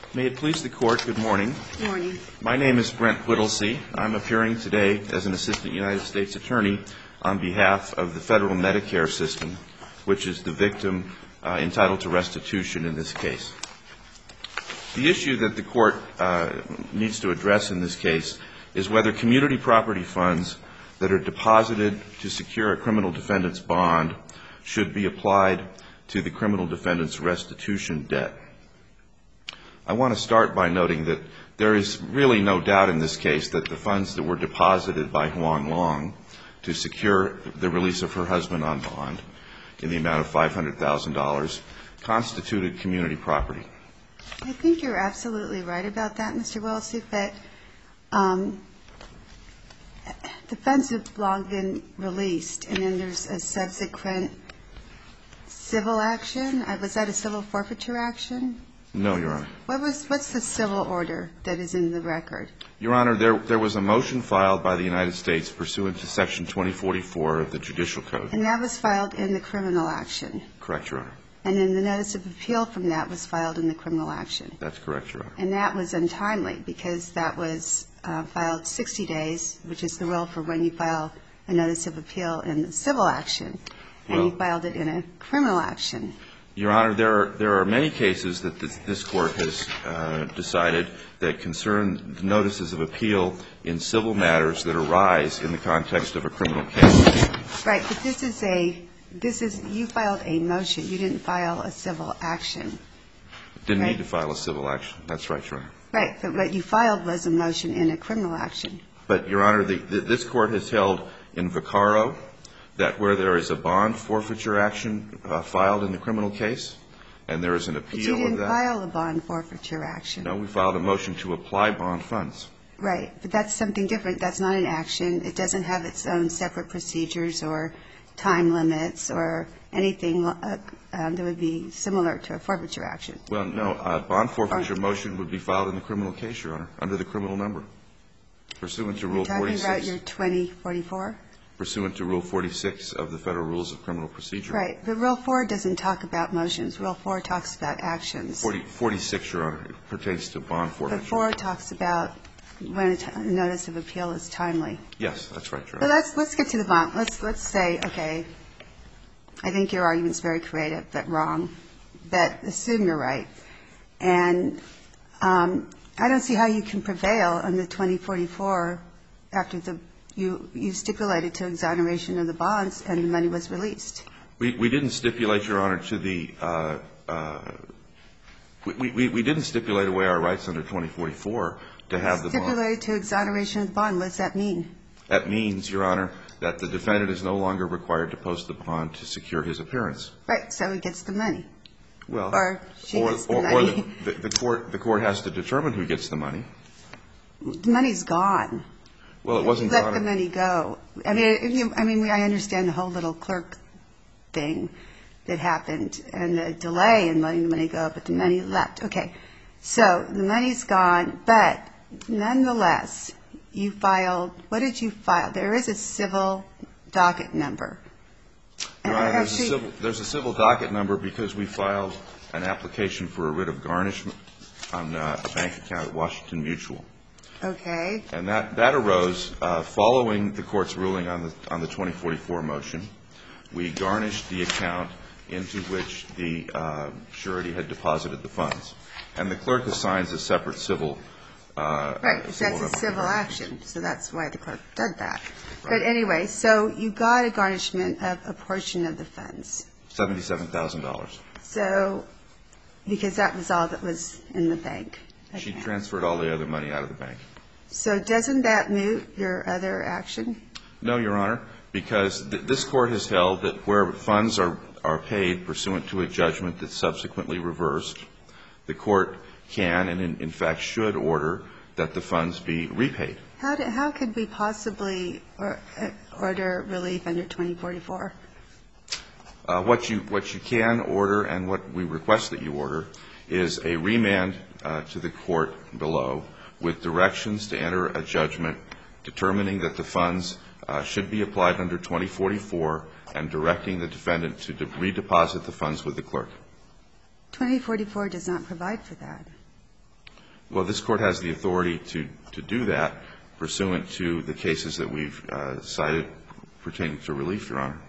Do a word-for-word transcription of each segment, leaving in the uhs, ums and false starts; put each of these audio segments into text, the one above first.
May it please the Court, good morning. Good morning. My name is Brent Whittlesey. I'm appearing today as an Assistant United States Attorney on behalf of the federal Medicare system, which is the victim uh, entitled to restitution in this case. The issue that the Court uh, needs to address in this case is whether community property funds that are deposited to secure a criminal defendant's bond should be applied to the criminal defendant's restitution debt. I want to start by noting that there is really no doubt in this case that the funds that were deposited by Huang Long to secure the release of her husband on bond in the amount of five hundred thousand dollars constituted community property. I think you're absolutely right about that, Mister Whittlesey, but um, the funds have long been released, and then there's a subsequent civil action. Was that a civil forfeiture action? No, Your Honor. What was, what's the civil order that is in the record? Your Honor, there, there was a motion filed by the United States pursuant to Section twenty forty-four of the Judicial Code. And that was filed in the criminal action. Correct, Your Honor. And then the notice of appeal from that was filed in the criminal action. That's correct, Your Honor. And that was untimely because that was uh, filed sixty days, which is the rule for when you file a notice of appeal in the civil action, and well, you filed it in a criminal action. Your Honor, there are, there are many cases that this, this Court has uh, decided that concern notices of appeal in civil matters that arise in the context of a criminal case. Right, but this is a, this is, you filed a motion. You didn't file a civil action. Didn't right? need to file a civil action. That's right, Your Honor. Right, but what you filed was a motion in a criminal action. But, Your Honor, the, the, this Court has held in Vaccaro that where there is a bond forfeiture action uh, filed in the criminal case, and there is an appeal of that. But you didn't file a bond forfeiture action. No, we filed a motion to apply bond funds. Right, but that's something different. That's not an action. It doesn't have its own separate procedures or time limits or anything uh, um, that would be similar to a forfeiture action. Well, no, a bond forfeiture motion would be filed in the criminal case, Your Honor, under the criminal number, pursuant to Rule forty-six. You're talking about your twenty forty-four? Pursuant to Rule forty-six of the Federal Rules of Criminal Procedure. Right. But Rule four doesn't talk about motions. Rule four talks about actions. forty, forty-six, Your Honor, it pertains to bond forfeiture. But four talks about when a, t- a notice of appeal is timely. Yes, that's right, Your But Honor. let's, let's get to the bond. Let's, let's say, okay, I think your argument's very creative, but wrong. But assume you're right. And um, I don't see how you can prevail on the twenty forty-four after the You, you stipulated to exoneration of the bonds and the money was released. We, we didn't stipulate, Your Honor, to the uh, uh, we, we, we didn't stipulate away our rights under twenty forty-four to have the bond. Stipulated to exoneration of the bond. What does that mean? That means, Your Honor, that the defendant is no longer required to post the bond to secure his appearance. Right. So he gets the money. Well, or she or, gets the or, money. or the, the, the court the court has to determine who gets the money. The money's gone. Well, it wasn't Let gone. the money go. I mean, you, I mean, I understand the whole little clerk thing that happened and the delay in letting the money go, but the money left. Okay. So the money's gone, but nonetheless, you filed, what did you file? There is a civil docket number. Your Honor, there's, a civil, there's a civil docket number because we filed an application for a writ of garnishment on uh, a bank account at Washington Mutual. Okay. And that, that arose uh, following the Court's ruling on the, on the twenty forty-four motion. We garnished the account into which the uh, surety had deposited the funds. And the clerk assigns a separate civil uh Right, because that's a civil action, so that's why the clerk did that. Right. But anyway, so you got a garnishment of a portion of the funds. seventy-seven thousand dollars. So, because that was all that was in the bank. She transferred all the other money out of the bank. So doesn't that moot your other action? No, Your Honor, because th- this Court has held that where funds are, are paid pursuant to a judgment that's subsequently reversed, the Court can and, in, in fact, should order that the funds be repaid. How, do, how could we possibly or, uh, order relief under twenty forty-four? Uh, what you what you can order and what we request that you order is a remand uh, to the court below with directions to enter a judgment determining that the funds uh, should be applied under twenty forty-four and directing the defendant to de- redeposit the funds with the clerk. twenty forty-four does not provide for that. Well, this Court has the authority to, to do that pursuant to the cases that we've uh, cited pertaining to relief, Your Honor.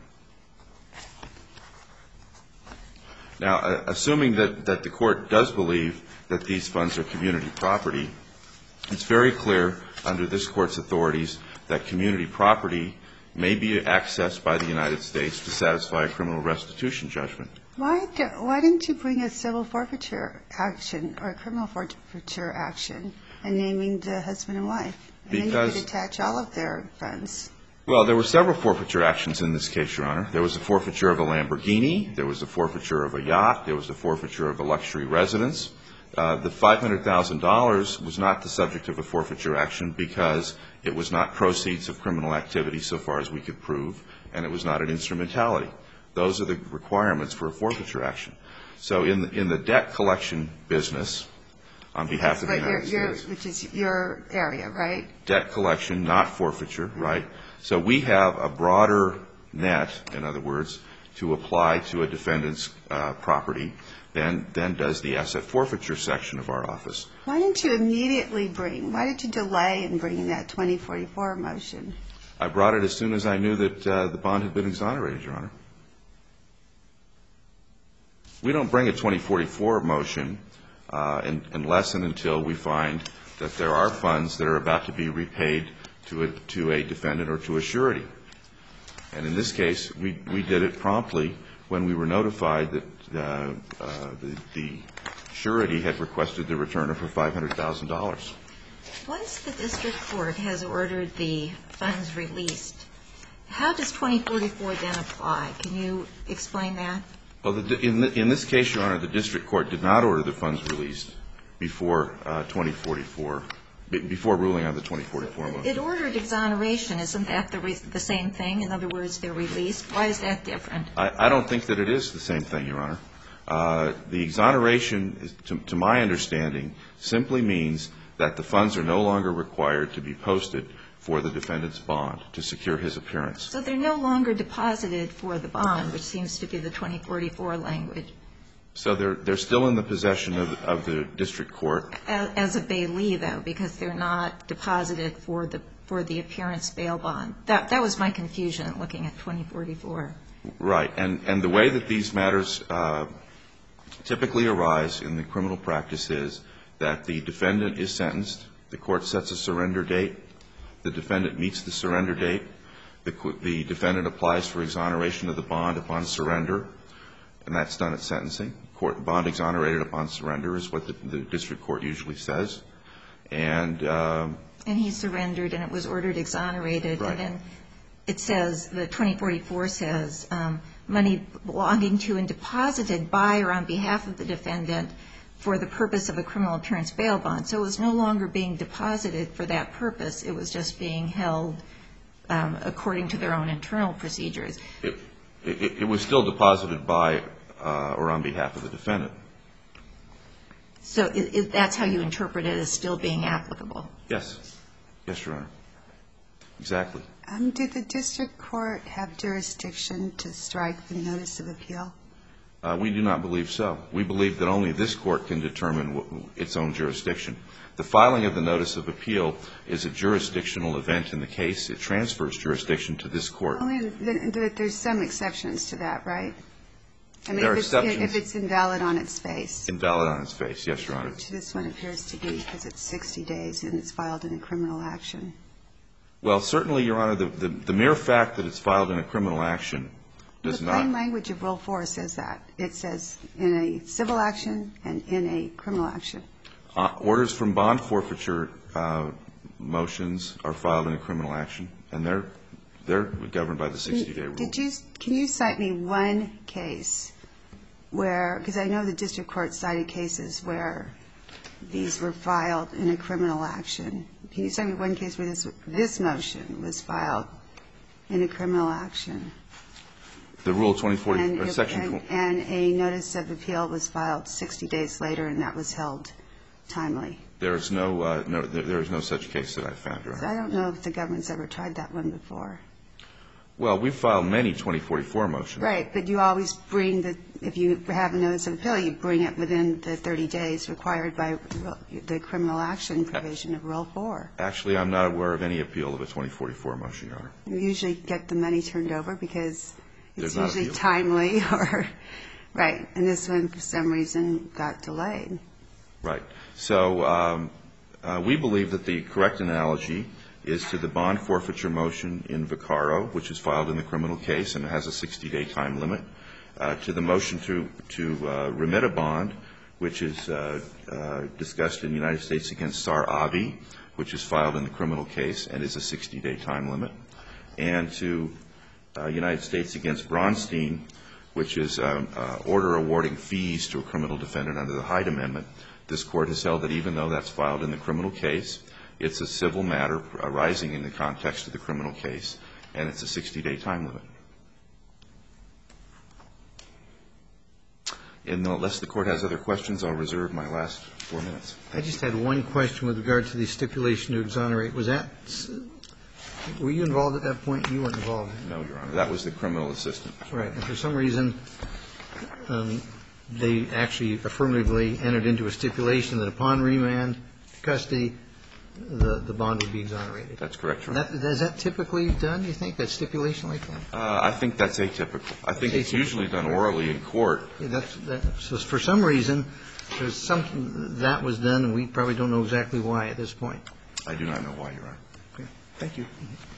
Now, uh, assuming that, that the Court does believe that these funds are community property, it's very clear under this Court's authorities that community property may be accessed by the United States to satisfy a criminal restitution judgment. Why, do, why didn't you bring a civil forfeiture action or a criminal forfeiture action and naming the husband and wife? And because, then you could attach all of their funds. Well, there were several forfeiture actions in this case, Your Honor. There was a forfeiture of a Lamborghini. There was a forfeiture of a yacht. There was a forfeiture of a luxury residence. Uh, the five hundred thousand dollars was not the subject of a forfeiture action because it was not proceeds of criminal activity so far as we could prove, and it was not an instrumentality. Those are the requirements for a forfeiture action. So in the, in the debt collection business, on behalf of the United States. Which is your area, right? Debt collection, not forfeiture, right? So we have a broader net, in other words, to apply to a defendant's uh, property than, than does the asset forfeiture section of our office. Why didn't you immediately bring, why did you delay in bringing that twenty forty-four motion? I brought it as soon as I knew that uh, the bond had been exonerated, Your Honor. We don't bring a twenty forty-four motion uh, in, unless and until we find that there are funds that are about to be repaid to a, to a defendant or to a surety. And in this case, we, we did it promptly when we were notified that uh, uh, the, the surety had requested the return of her five hundred thousand dollars. Once the district court has ordered the funds released, how does twenty forty-four then apply? Can you explain that? Well, the, in, the, in this case, Your Honor, the district court did not order the funds released before uh, twenty forty-four, before ruling on the twenty forty-four motion. It ordered exoneration. Isn't that the, re the same thing? In other words, they're released. Why is that different? I, I don't think that it is the same thing, Your Honor. Uh, the exoneration, is, to, to my understanding, simply means that the funds are no longer required to be posted for the defendant's bond to secure his appearance. So they're no longer deposited for the bond, which seems to be the twenty forty-four language. So they're, they're still in the possession of, of the district court. As, as a bailee, though, because they're not deposited for the, for the appearance bail bond. That, that was my confusion looking at twenty forty-four. Right. And, and the way that these matters uh, typically arise in the criminal practice is that the defendant is sentenced, the court sets a surrender date, the defendant meets the surrender date, the, the defendant applies for exoneration of the bond upon surrender, and that's done at sentencing. Court, bond exonerated upon surrender is what the, the district court usually says. And um, and he surrendered, and it was ordered exonerated. Right. And then it says, the twenty forty-four says, um, money belonging to and deposited by or on behalf of the defendant for the purpose of a criminal appearance bail bond. So it was no longer being deposited for that purpose. It was just being held um, according to their own internal procedures. It, it, it was still deposited by uh, or on behalf of the defendant. So it, it, that's how you interpret it as still being applicable? Yes. Yes, Your Honor. Exactly. Um, did the district court have jurisdiction to strike the notice of appeal? Uh, we do not believe so. We believe that only this court can determine w its own jurisdiction. The filing of the notice of appeal is a jurisdictional event in the case. It transfers jurisdiction to this court. Oh, and th there's some exceptions to that, right? I mean, There are if it's, exceptions. if it's invalid on its face. Invalid on its face, yes, Your Honor. Which this one appears to be because it's sixty days and it's filed in a criminal action. Well, certainly, Your Honor, the, the, the mere fact that it's filed in a criminal action does the not. The plain language of Rule four says that. It says in a civil action and in a criminal action. Uh, orders from bond forfeiture uh, motions are filed in a criminal action, and they're they're governed by the sixty-day rule. Did you, can you cite me one case where, because I know the district court cited cases where these were filed in a criminal action. Can you cite me one case where this, this motion was filed in a criminal action? The Rule twenty forty, and, or Section and, and a notice of appeal was filed sixty days later, and that was held timely. There is no, uh, no there, there is no such case that I found, Your Honor. So I don't know if the government's ever tried that one before. Well, we've filed many twenty forty-four motions. Right, but you always bring the, if you have a notice of appeal, you bring it within the thirty days required by the criminal action provision of Rule four. Actually, I'm not aware of any appeal of a twenty forty-four motion, Your Honor. You usually get the money turned over because it's There's not usually appeal. timely or, right, and this one for some reason got delayed. Right. So um, uh, we believe that the correct analogy is to the bond forfeiture motion in Vaccaro, which is filed in the criminal case and has a sixty-day time limit, uh, to the motion to, to uh, remit a bond, which is uh, uh, discussed in the United States against Sar-Abi, which is filed in the criminal case and is a sixty-day time limit, and to uh, United States against Bronstein, which is um, uh, order awarding fees to a criminal defendant under the Hyde Amendment. This Court has held that even though that's filed in the criminal case, it's a civil matter arising in the context of the criminal case, and it's a sixty-day time limit. And unless the Court has other questions, I'll reserve my last four minutes. I just had one question with regard to the stipulation to exonerate. Was that – were you involved at that point? You weren't involved. No, Your Honor. That was the criminal assistant. Right. And for some reason, um, they actually affirmatively entered into a stipulation that upon remand to custody, the, the bond would be exonerated. That's correct, Your Honor. That, is that typically done, you think, that stipulation like that? Uh, I think that's atypical. I think it's Atypical. usually done orally in court. Yeah, that's, that, so for some reason, there's something that was done, and we probably don't know exactly why at this point. I do not know why, Your Honor. Okay. Thank you.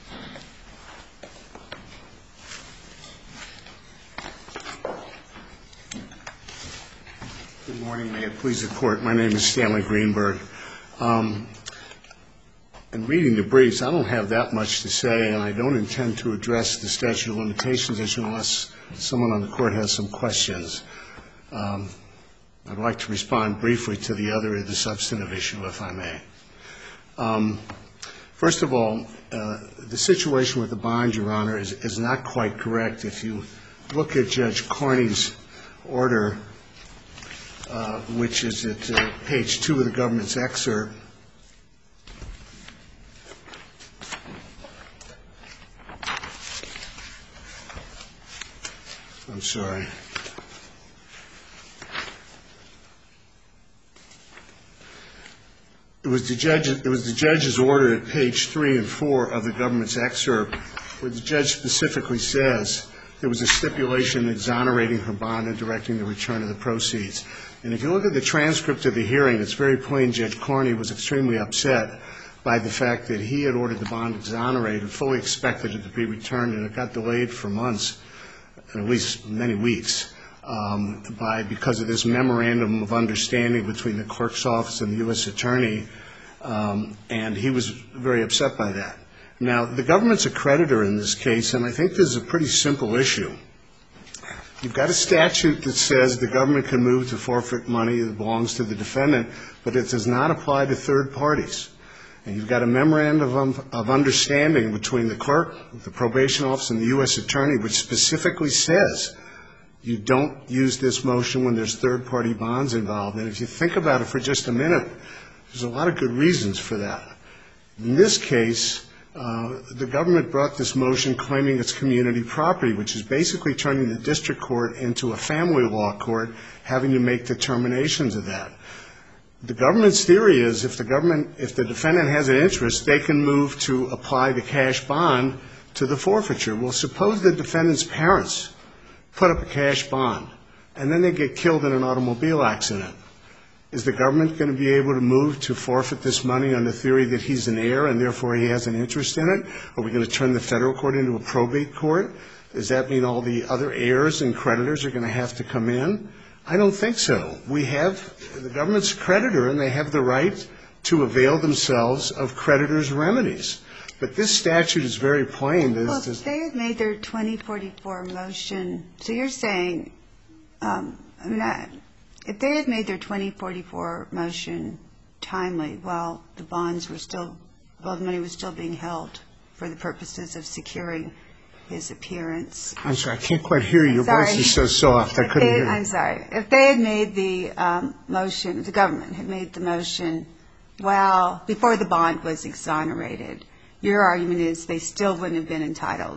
Good morning. May it please the Court. My name is Stanley Greenberg. Um, in reading the briefs, I don't have that much to say, and I don't intend to address the statute of limitations issue unless someone on the Court has some questions. Um, I'd like to respond briefly to the other, the substantive issue, if I may. Um, first of all, uh, the situation with the bond, Your Honor, is, is not quite correct. If you look at Judge Carney's order, uh, which is at uh, page two of the government's excerpt, I'm sorry. It was the judge. It was the judge's order at page three and four of the government's excerpt, where the judge specifically says there was a stipulation exonerating her bond and directing the return of the proceeds. And if you look at the transcript of the hearing, it's very plain Judge Carney was extremely upset by the fact that he had ordered the bond exonerated, fully expected it to be returned, and it got delayed for months, at least many weeks, um, by because of this memorandum of understanding between the clerk's office and the U S attorney, um, and he was very upset by that. Now, the government's a creditor in this case, and I think this is a pretty simple issue. You've got a statute that says the government can move to forfeit money that belongs to the defendant, but it does not apply to third parties. And you've got a memorandum of, of understanding between the clerk, the probation office, and the U S attorney, which specifically says you don't use this motion when there's third-party bonds involved. And if you think about it for just a minute, there's a lot of good reasons for that. In this case, uh, the government brought this motion claiming it's community property, which is basically turning the district court into a family law court, having to make determinations of that. The government's theory is if the government, if the defendant has an interest, they can move to apply the cash bond to the forfeiture. Well, suppose the defendant's parents put up a cash bond, and then they get killed in an automobile accident. Is the government going to be able to move to forfeit this money on the theory that he's an heir and therefore he has an interest in it? Are we going to turn the federal court into a probate court? Does that mean all the other heirs and creditors are going to have to come in? I don't think so. We have the government's a creditor, and they have the right to avail themselves of creditors' remedies. But this statute is very plain. Well, if they had made their twenty forty-four motion, so you're saying, um, I mean, I, if they had made their twenty forty-four motion timely while the bonds were still, while the money was still being held for the purposes of securing his appearance. I'm sorry, I can't quite hear you. Your Sorry. voice is so soft. I If couldn't they- hear you. I'm sorry. If they had made the um, motion, the government had made the motion, well, before the bond was exonerated, your argument is they still wouldn't have been entitled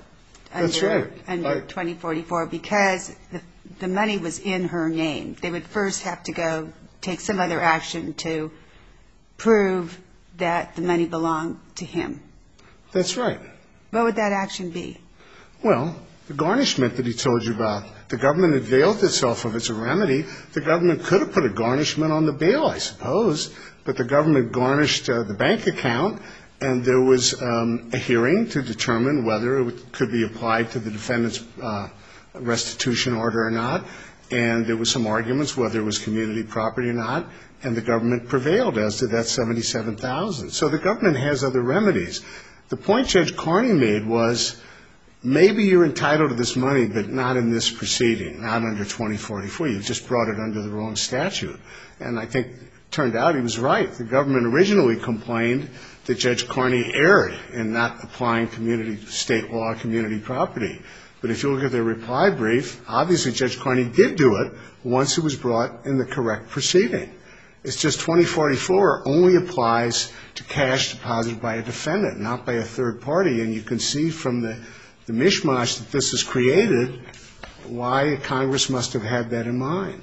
That's under, right. under I- twenty forty-four because the, the money was in her name. They would first have to go take some other action to prove that the money belonged to him. That's right. What would that action be? Well, the garnishment that he told you about, the government availed itself of its remedy. The government could have put a garnishment on the bail, I suppose, but the government garnished uh, the bank account, and there was um, a hearing to determine whether it could be applied to the defendant's uh, restitution order or not, and there was some arguments whether it was community property or not, and the government prevailed as to that seventy-seven thousand dollars. So the government has other remedies. The point Judge Carney made was maybe you're entitled to this money, but not in this proceeding, not under twenty forty-four. You just brought it under the wrong statute. And I think it turned out he was right. The government originally complained that Judge Carney erred in not applying community, state law, community property. But if you look at their reply brief, obviously Judge Carney did do it once it was brought in the correct proceeding. It's just twenty forty-four only applies to cash deposited by a defendant, not by a third party. And you can see from the, the mishmash that this has created why Congress must have had that in mind.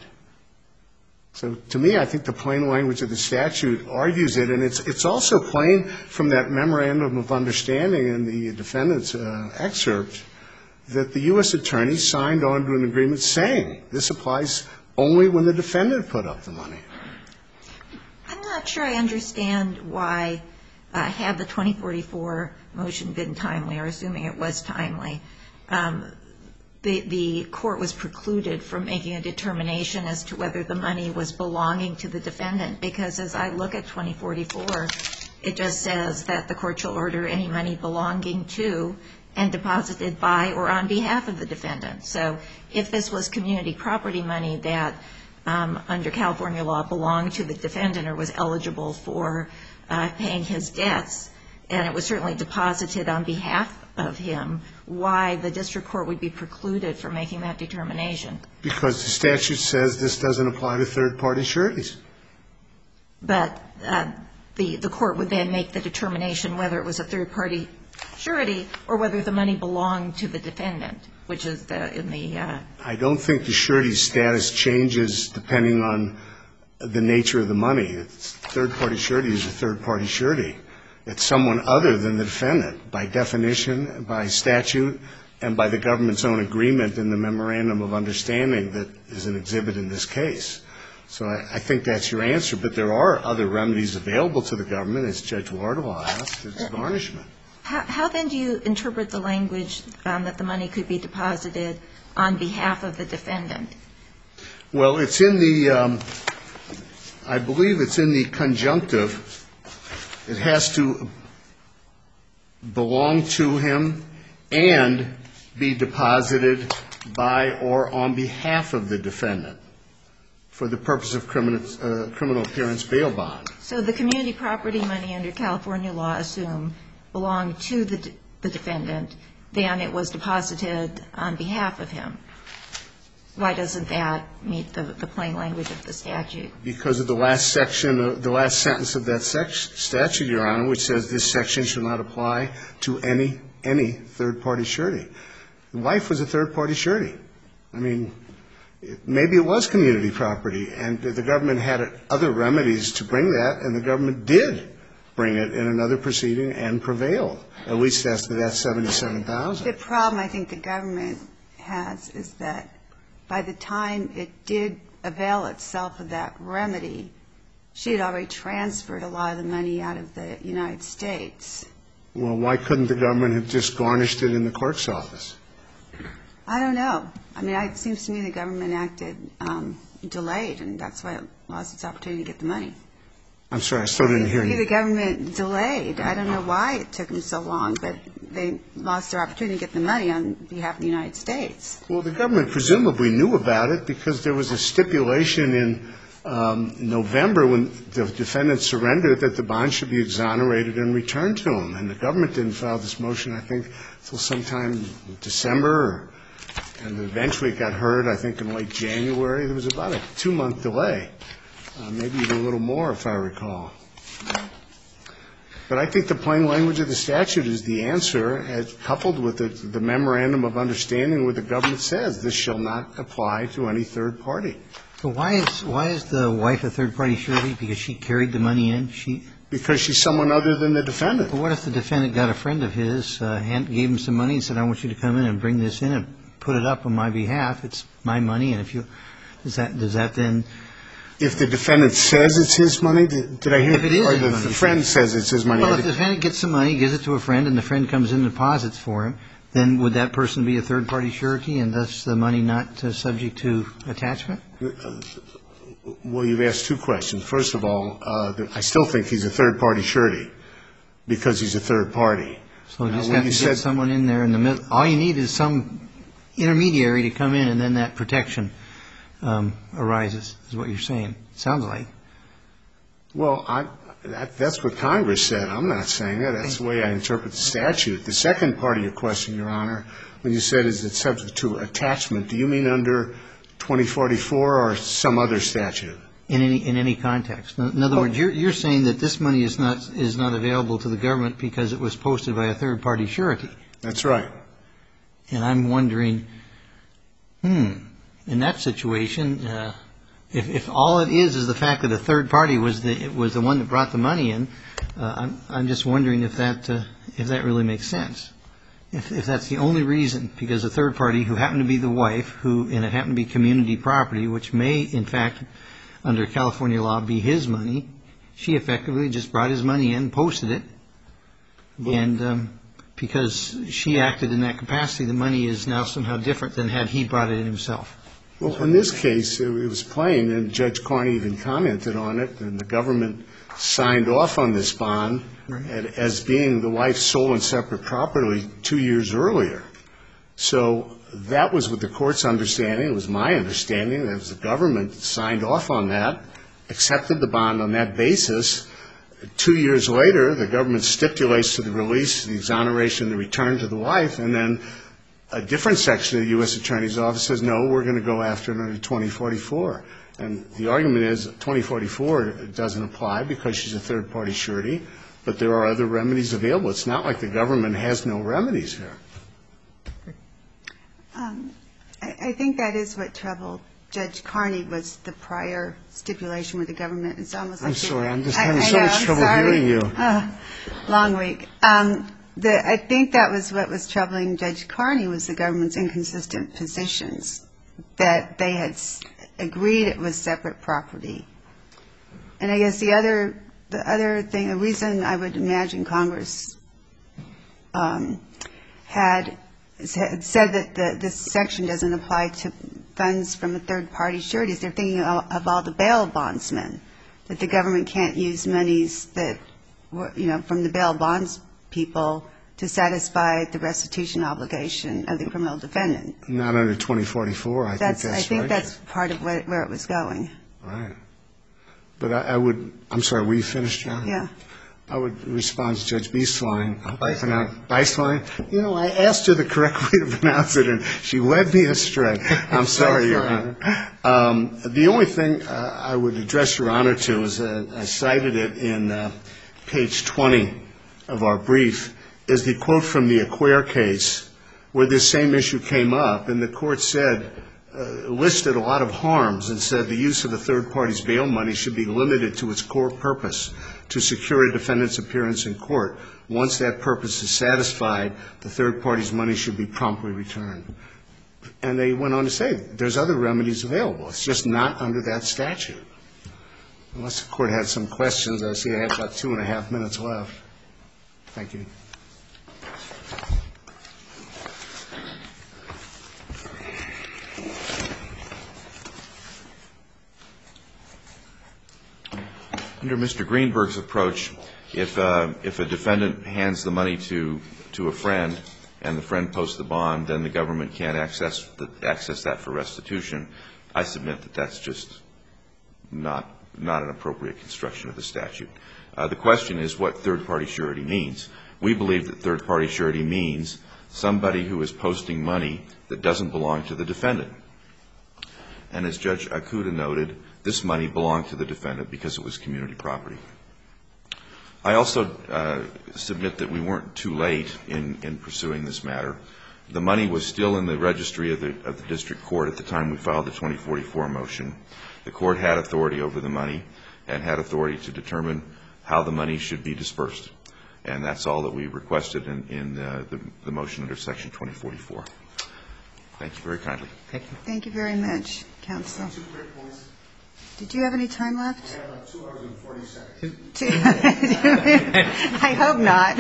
So to me, I think the plain language of the statute argues it, and it's it's also plain from that memorandum of understanding in the defendant's uh, excerpt that the U S attorney signed on to an agreement saying this applies only when the defendant put up the money. I'm not sure I understand why, uh, had the twenty forty-four motion been timely, or assuming it was timely, um, the, the court was precluded from making a determination as to whether the money was belonging to the defendant, because as I look at twenty forty-four, it just says that the court shall order any money belonging to and deposited by or on behalf of the defendant. So if this was community property money that um, under California law belonged to the defendant or was eligible for uh, paying his debts, and it was certainly deposited on behalf of him, why the district court would be precluded from making that determination? Because the statute says this doesn't apply to third-party sureties. But uh, the, the court would then make the determination whether it was a third-party surety or whether the money belonged to the defendant, which is the, in the... Uh, I don't think the surety's status changes depending on the nature of the money. It's third-party surety is a third-party surety. It's someone other than the defendant by definition, by statute, and by the government's own agreement in the memorandum of understanding that is an exhibit in this case. So I, I think that's your answer. But there are other remedies available to the government, as Judge Wardlaw asked. It's garnishment. How, how then do you interpret the language um, that the money could be deposited on behalf of the defendant? Well, it's in the, um, I believe it's in the conjunctive. It has to belong to him and be deposited by or on behalf of the defendant for the purpose of criminal, uh, criminal appearance bail bond. So the community property money under California law assume belonged to the, de- the defendant, then it was deposited on behalf of him. Why doesn't that meet the, the plain language of the statute? Because of the last section, of, the last sentence of that sec- statute, Your Honor, which says this section shall not apply to any, any third-party surety. The wife was a third-party surety. I mean, it, maybe it was community property, and the government had other remedies to bring that, and the government did bring it in another proceeding and prevailed, at least as to that seventy-seven thousand dollars. The problem I think the government has is that by the time it did avail itself of that remedy, she had already transferred a lot of the money out of the United States. Well, why couldn't the government have just garnished it in the clerk's office? I don't know. I mean, it seems to me the government acted um, delayed, and that's why it lost its opportunity to get the money. I'm sorry, I still didn't hear you. The government delayed. I don't know why it took them so long, but they lost their opportunity to get the money on behalf of the United States. Well, the government presumably knew about it because there was a stipulation in um, November when the defendant surrendered that the bond should be exonerated and returned to him. And the government didn't file this motion, I think, until sometime in December, and eventually it got heard, I think, in late January. There was about a two-month delay. Uh, maybe even a little more, if I recall. But I think the plain language of the statute is the answer, as coupled with the, the memorandum of understanding where the government says this shall not apply to any third party. So why is why is the wife a third-party surety? Because she carried the money in? She Because she's someone other than the defendant. Well, what if the defendant got a friend of his, uh, hand, gave him some money and said, I want you to come in and bring this in and put it up on my behalf. It's my money. And if you, does that, does that then? If the defendant says it's his money, did, did I hear? If it is or his the, money, the friend says it's his money. Well, if the defendant gets some money, gives it to a friend, and the friend comes in and deposits for him, then would that person be a third-party surety and thus the money not uh, subject to attachment? Well, you've asked two questions. First of all, uh, I still think he's a third-party surety because he's a third party. So you Now, just when have you to said- get someone in there in the middle. All you need is some intermediary to come in, and then that protection um, arises, is what you're saying. Sounds like. Well, I, that, that's what Congress said. I'm not saying that. That's the way I interpret the statute. The second part of your question, Your Honor, when you said is it subject to attachment, do you mean under twenty forty-four or some other statute? In any in any context. In other words, you're you're saying that this money is not is not available to the government because it was posted by a third party surety. That's right. And I'm wondering, hmm, in that situation, uh, if if all it is is the fact that a third party was the was the one that brought the money in, uh, I'm I'm just wondering if that uh, if that really makes sense. If, if that's the only reason, because a third party who happened to be the wife, who, and it happened to be community property, which may, in fact, under California law, be his money, she effectively just brought his money in, posted it, and um, because she acted in that capacity, the money is now somehow different than had he brought it in himself. Well, in this case, it was plain, and Judge Carney even commented on it, and the government signed off on this bond as being the wife's sole and separate property two years earlier. So that was what the court's understanding. It was my understanding that as the government signed off on that, accepted the bond on that basis. Two years later, the government stipulates to the release, the exoneration, the return to the wife, and then a different section of the U S Attorney's Office says, no, we're going to go after it under twenty forty-four. And the argument is twenty forty-four doesn't apply because she's a third-party surety, but there are other remedies available. It's not like the government has no remedies here. Um, I, I think that is what troubled Judge Carney was the prior stipulation with the government. It's almost like I'm sorry. I'm just I, having I so know, much I'm trouble sorry. hearing you. Uh, long week. Um, the, I think that was what was troubling Judge Carney was the government's inconsistent positions, that they had s- agreed it was separate property. And I guess the other the other thing, the reason I would imagine Congress um, had said that the, this section doesn't apply to funds from a third-party surety is they're thinking of, of all the bail bondsmen, that the government can't use monies that, were, you know, from the bail bonds people to satisfy the restitution obligation of the criminal defendant. Not under twenty forty-four. I That's, think that's I think right. that's part of where, where it was going. Right. But I, I would, I'm sorry, were you finished, John? Yeah. I would respond to Judge Beistlein. Beistlein. Beistlein. You know, I asked her the correct way to pronounce it, and she led me astray. I'm sorry, Your Honor. Um, the only thing uh, I would address Your Honor to is uh, I cited it in uh, page twenty of our brief, is the quote from the Acquare case where this same issue came up, and the court said, Uh, listed a lot of harms and said the use of a third party's bail money should be limited to its core purpose, to secure a defendant's appearance in court. Once that purpose is satisfied, the third party's money should be promptly returned. And they went on to say there's other remedies available. It's just not under that statute. Unless the court had some questions, I see I have about two and a half minutes left. Thank you. Under Mister Greenberg's approach, if uh, if a defendant hands the money to to a friend and the friend posts the bond, then the government can't access the, access that for restitution. I submit that that's just not not an appropriate construction of the statute. Uh, the question is what third-party surety means. We believe that third-party surety means somebody who is posting money that doesn't belong to the defendant. And as Judge Akuta noted, this money belonged to the defendant because it was community property. I also uh, submit that we weren't too late in, in pursuing this matter. The money was still in the registry of the, of the district court at the time we filed the twenty forty-four motion. The court had authority over the money and had authority to determine how the money should be dispersed. And that's all that we requested in, in the, the, the motion under Section twenty forty-four. Thank you very kindly. Thank you. Thank you very much, counsel. Two quick points. Did you have any time left? I have about two hours and forty seconds. Two. I hope not.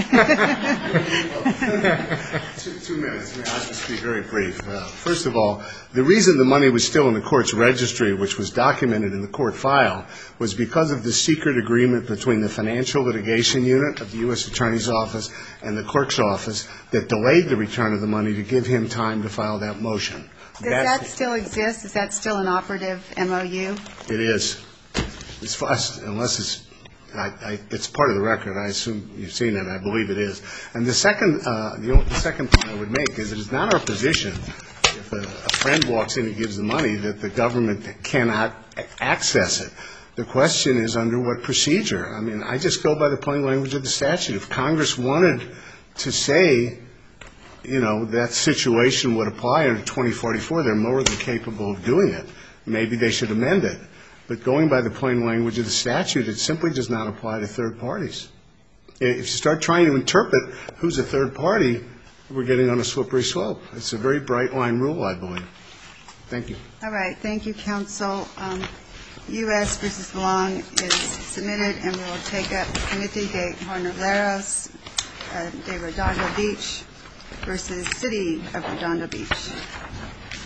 two, two minutes. I mean, I'll just be very brief. Uh, first of all, the reason the money was still in the court's registry, which was documented in the court file, was because of the secret agreement between the financial litigation unit of the U S Attorney's Office and the clerk's office that delayed the return of the money to give him time to file that motion. Does That's that still exist? Is that still an operative M O U? It is. As far as, unless it's, I, I, it's part of the record. I assume you've seen it. I believe it is. And the second, uh, the, only, the second point I would make is it is not our position if a, a friend walks in and gives the money that the government cannot access it. The question is under what procedure. I mean, I just go by the plain language of the statute. If Congress wanted to say, you know, that situation would apply under twenty forty-four, they're more than capable of doing it. Maybe they should amend it. But going by the plain language of the statute, it simply does not apply to third parties. If you start trying to interpret who's a third party, we're getting on a slippery slope. It's a very bright line rule, I believe. Thank you. All right. Thank you, counsel. Um, U S versus Long is submitted, and we will take up Timothy de Hornaleros uh, de Redondo Beach versus City of Redondo Beach.